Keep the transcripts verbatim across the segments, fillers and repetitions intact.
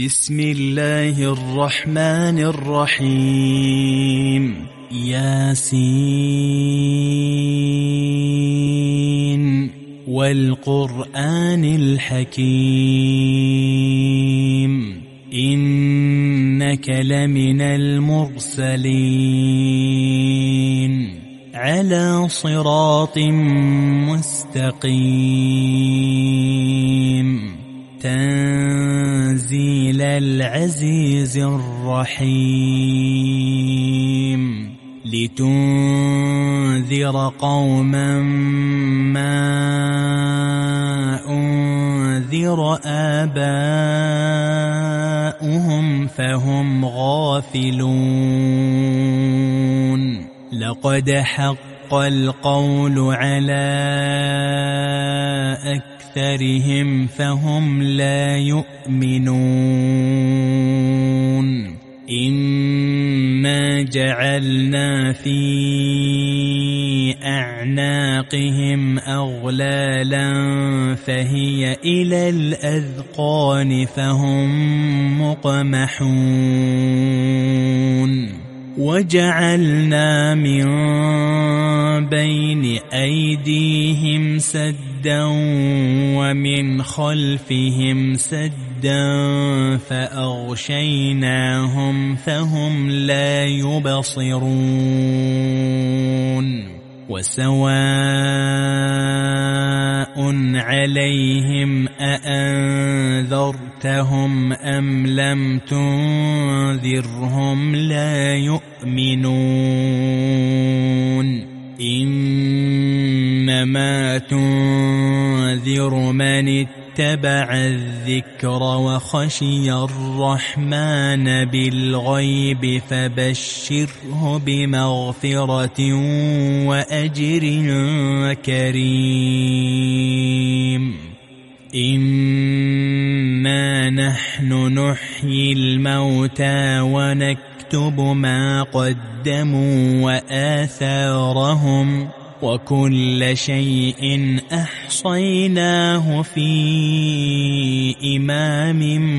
بسم الله الرحمن الرحيم. ياسين والقرآن الحكيم إنك لمن المرسلين على صراط مستقيم تنزيل العزيز الرحيم لتنذر قوما ما أنذر آباؤهم فهم غافلون لقد حق القول على أكثرهم فهم لا يؤمنون إنا جعلنا في أعناقهم أغلالا فهي إلى الأذقان فهم مقمحون وجعلنا من بين أيديهم سدا ومن خلفهم سدا فأغشيناهم فهم لا يبصرون وسواء عليهم أأنذرتهم أم لم تنذرهم لا يؤمنون إنما تنذر من اتبع الذكر وخشي الرحمن بالغيب فبشره بمغفرة وأجر كريم إنا نحن نحيي الموتى ونكتب ما قدموا وآثارهم وكل شيء أحصيناه في إمام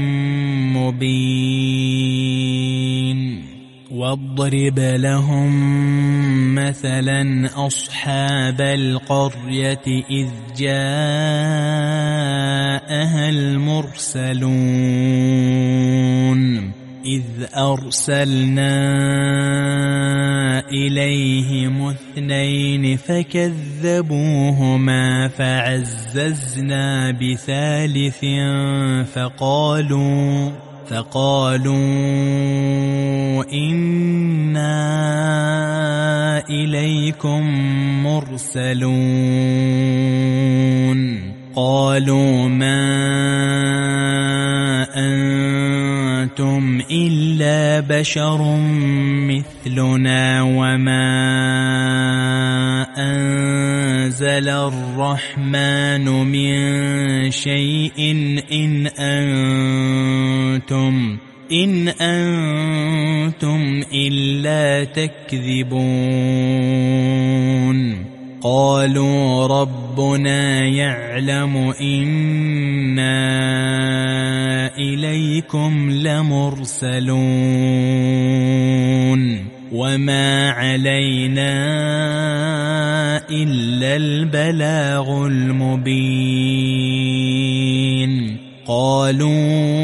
مبين واضرب لهم مثلا أصحاب القرية إذ جاءها المرسلون إذ أرسلنا إليهم اثنين فكذبوهما فعززنا بثالث فقالوا فقالوا إنا إليكم مرسلون قالوا ما أنتم إلا بشر مثلنا وما أنزل الرحمن من شيء إن أنتم إن أنتم إلا تكذبون قالوا ربنا يعلم إنا إليكم لمرسلون وما علينا إلا البلاغ المبين قالوا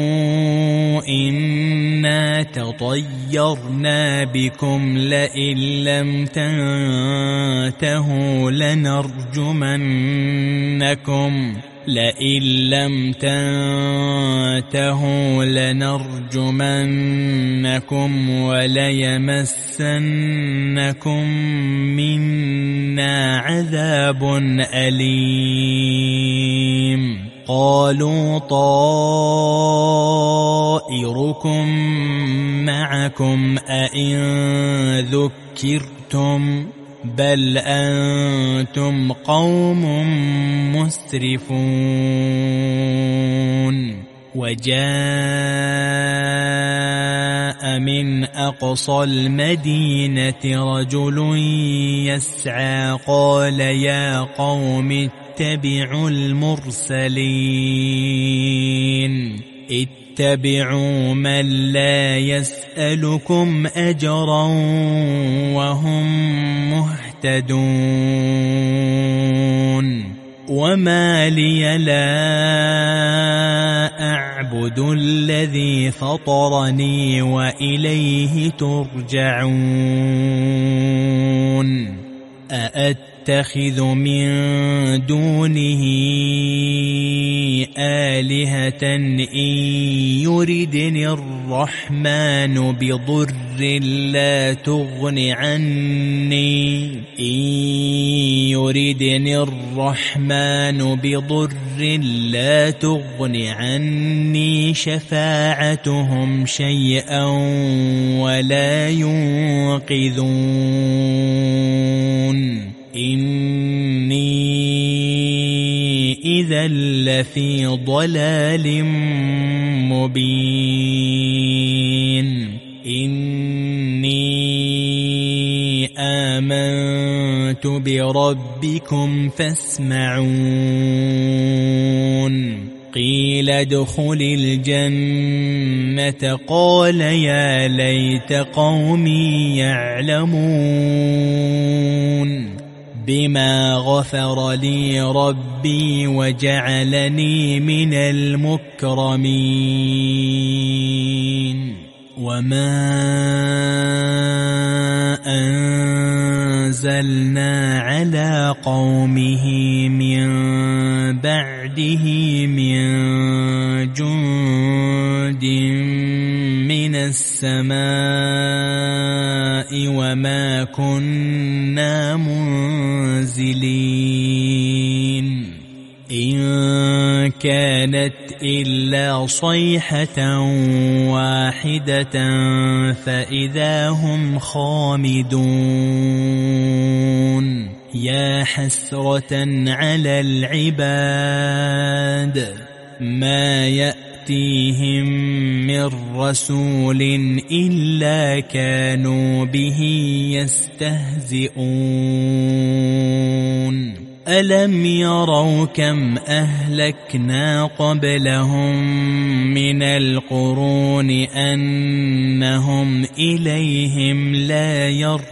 إنا تطيرنا بكم لئن لم تنتهوا لنرجمنكم لئن لم تنتهوا لنرجمنكم وليمسنكم منا عذاب أليم قالوا طائركم معكم أئن ذكرتم بل أنتم قوم مسرفون وجاء من أقصى المدينة رجل يسعى قال يا قوم اتبعوا المرسلين اتبعوا من لا يسألكم أجرا وهم مهتدون وما لي لا أعبد الذي فطرني وإليه ترجعون أأتخذ من دونه آلهة إن يردني الرحمن بضر لا تغن عني إن يردني الرحمن بضر لا تغن عني شفاعتهم شيئا ولا ينقذون إني إذا لفي ضلال مبين إني آمنت بربكم فاسمعون قيل ادخل الجنة قال يا ليت قومي يعلمون بما غفر لي ربي وجعلني من المكرمين وما أنزلنا على قومه من بعده من جند من السماء وما كنا منزلين إن كانت إلا صيحة واحدة فإذا هم خامدون يا حسرة على العباد ما يأتيهم من رسول إلا كانوا به يستهزئون ألم يروا كم أهلكنا قبلهم من القرون أنهم إليهم لا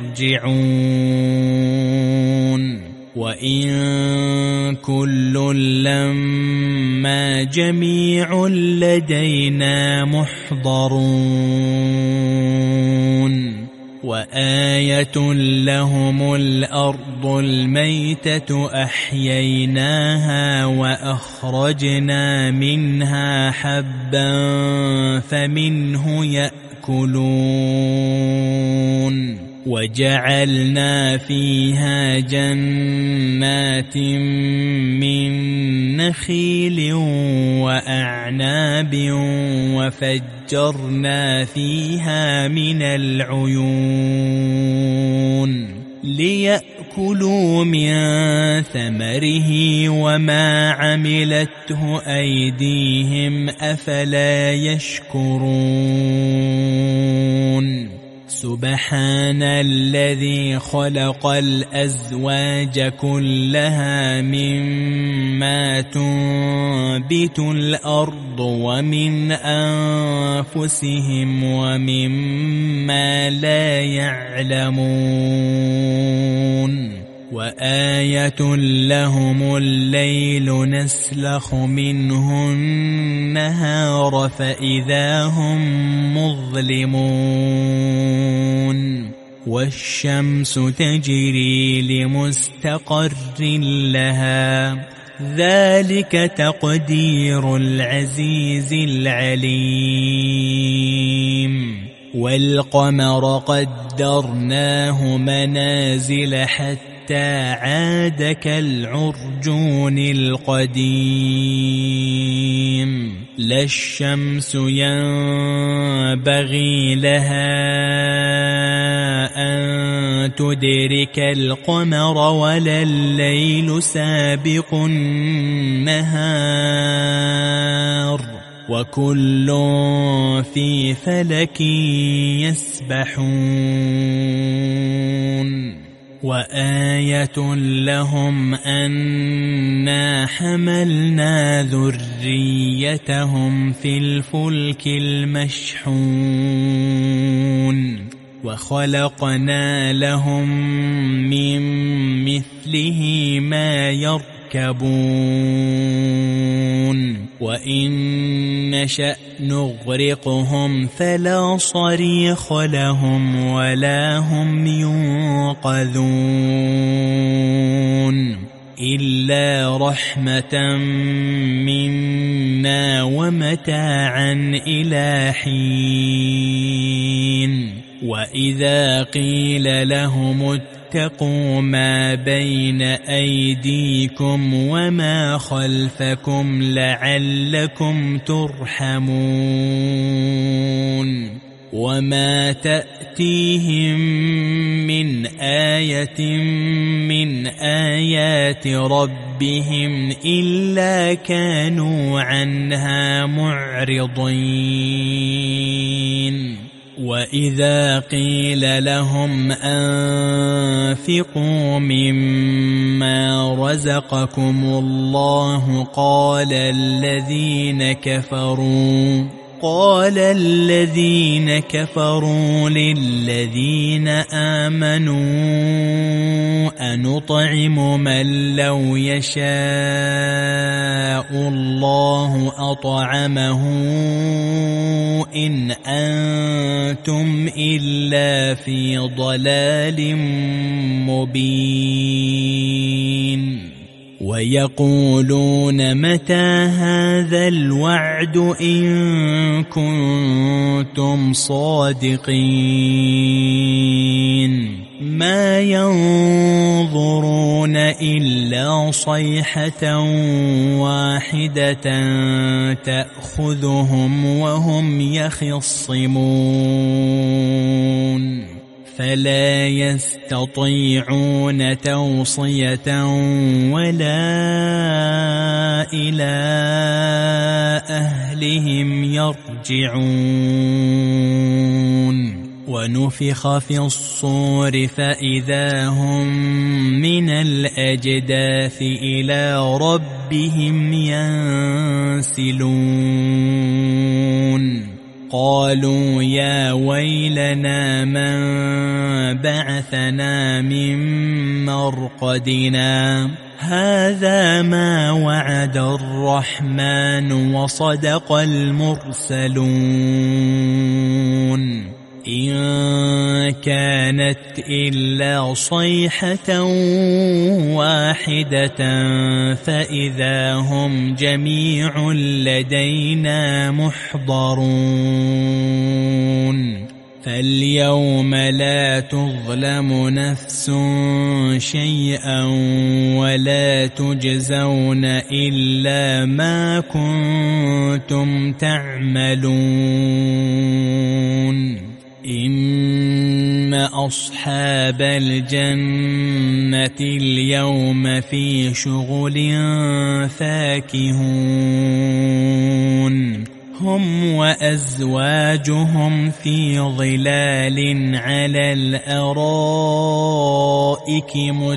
يرجعون وإن كل لما جميع لدينا محضرون وآية لهم الأرض الميتة أحييناها وأخرجنا منها حبا فمنه يأكلون وجعلنا فيها جنات من نخيل وأعناب وفجرنا فيها من العيون ليأكلوا من ثمره وما عملته أيديهم أفلا يشكرون سبحان الذي خلق الأزواج كلها مما تنبت الأرض ومن أنفسهم ومما لا يعلمون وآية لهم الليل نسلخ منه النهار فإذا هم مظلمون والشمس تجري لمستقر لها ذلك تقدير العزيز العليم والقمر قدرناه منازل حتى عاد كالعرجون القديم لا الشمس ينبغي لها أن تدرك القمر ولا الليل سابق النهار وكل في فلك يسبحون وآية لهم أنا حملنا ذريتهم في الفلك المشحون وخلقنا لهم من مثله ما يركبون وإن نشأ نغرقهم فلا صريخ لهم ولا هم ينقذون إلا رحمة منا ومتاعا إلى حين وإذا قيل لهم اتقوا ما بين أيديكم وما خلفكم لعلكم ترحمون وما تأتيهم من آية من آيات ربهم إلا كانوا عنها معرضين وإذا قيل لهم أنفقوا مما رزقكم الله قال الذين كفروا قال الذين كفروا للذين آمنوا أنطعم من لو يشاء الله أطعمه إن أنتم إلا في ضلال مبين ويقولون متى هذا الوعد إن كنتم صادقين ما ينظرون إلا صيحة واحدة تأخذهم وهم يخصمون فلا يستطيعون توصية ولا إلى أهلهم يرجعون ونفخ في الصور فإذا هم من الأجداث إلى ربهم ينسلون قالوا يا ويلنا من بعثنا من مرقدنا هذا ما وعد الرحمن وصدق المرسلون إن كانت إلا صيحة واحدة فإذا هم جميع لدينا محضرون فاليوم لا تظلم نفس شيئا ولا تجزون إلا ما كنتم تعملون إن أصحاب الجنة اليوم في شغل فاكهون هم وأزواجهم في ظلال على الأرائك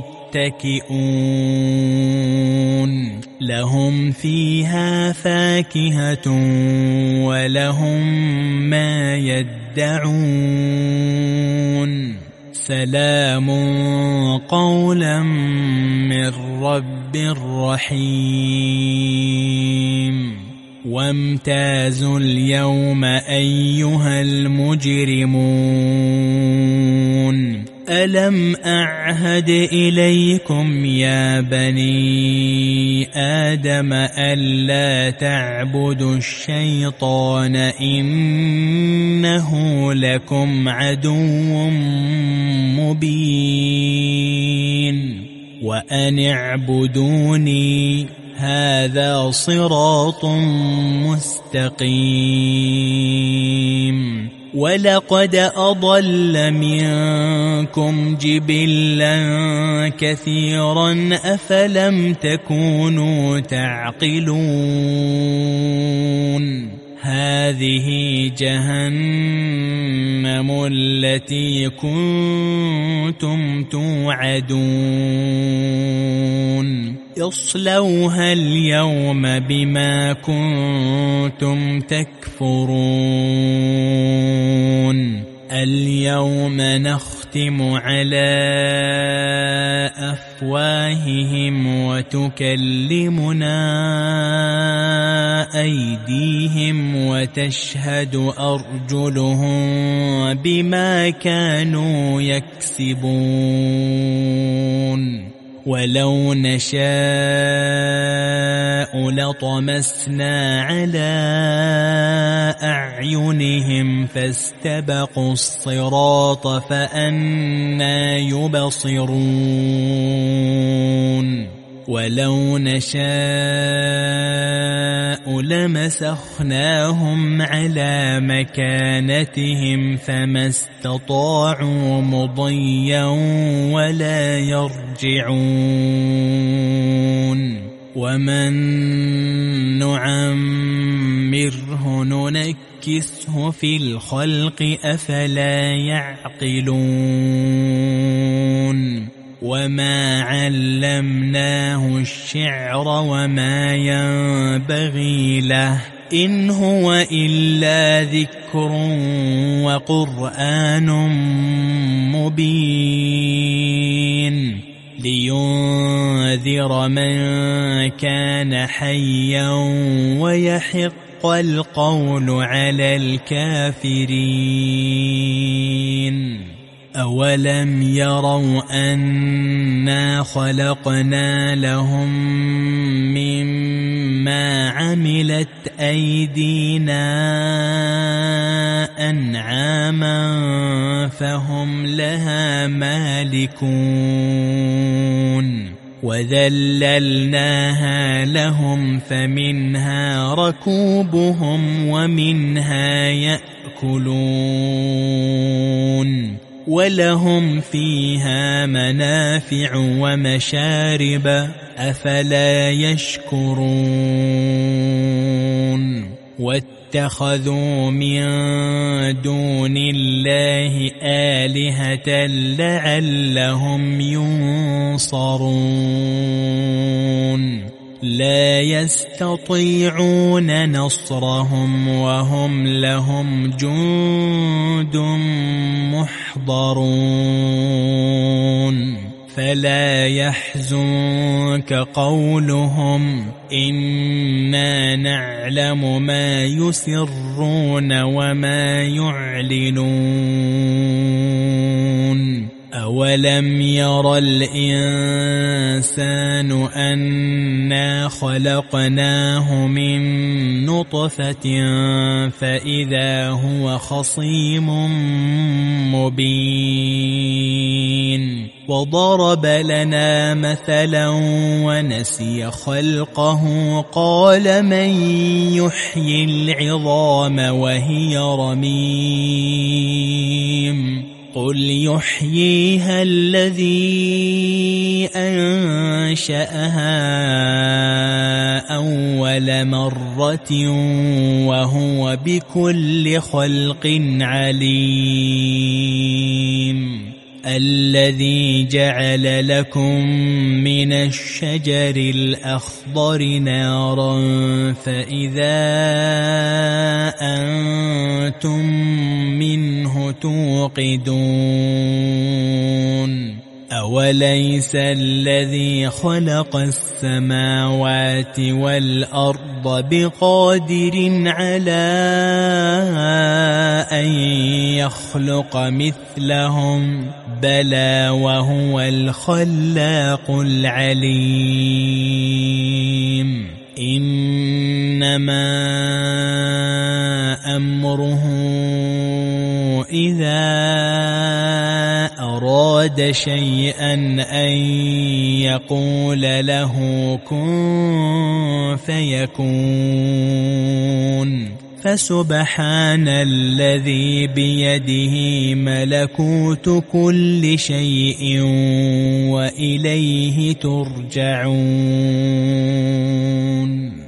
متكئون لهم فيها فاكهة ولهم ما يدعون سلام قولا من رب رحيم وامتازوا اليوم أيها المجرمون ألم أعهد إليكم يا بني آدم ألا تعبدوا الشيطان إنه لكم عدو مبين وأن اعبدوني هذا صراط مستقيم ولقد أضل منكم جبلا كثيرا أفلم تكونوا تعقلون هذه جهنم التي كنتم توعدون اصلوها اليوم بما كنتم تكفرون اليوم نختم على أفواههم وتكلمنا أيديهم وتشهد أرجلهم بما كانوا يكسبون ولو نشاء لطمسنا على أعينهم فاستبقوا الصراط فأنى يبصرون ولو نشاء لمسخناهم على مكانتهم فما استطاعوا مضيا ولا يرجعون ومن نعمره ننكسه في الخلق أفلا يعقلون وما علمناه الشعر وما ينبغي له إن هو إلا ذكر وقرآن مبين لينذر من كان حيا ويحق القول على الكافرين أولم يروا أنا خلقنا لهم مما عملت أيدينا أنعاما فهم لها مالكون وذللناها لهم فمنها ركوبهم ومنها يأكلون ولهم فيها منافع ومشارب أفلا يشكرون واتخذوا من دون الله آلهة لعلهم ينصرون لا يستطيعون نصرهم وهم لهم جند محضرون فلا يحزنك قولهم إنا نعلم ما يسرون وما يعلنون أولم ير الإنسان أنا خلقناه من نطفة فإذا هو خصيم مبين وضرب لنا مثلا ونسي خلقه قال من يحيي العظام وهي رميم قل يحييها الذي أنشأها أول مرة وهو بكل خلق عليم الذي جعل لكم من الشجر الأخضر نارا فإذا أنتم منه توقدون أوليس الذي خلق السماوات والأرض بقادر على أن يخلق مثلهم بلى وهو الخلاق العليم إنما أمره إذا أراد شيئا أن يقول له كن فيكون فسبحان الذي بيده ملكوت كل شيء وإليه ترجعون.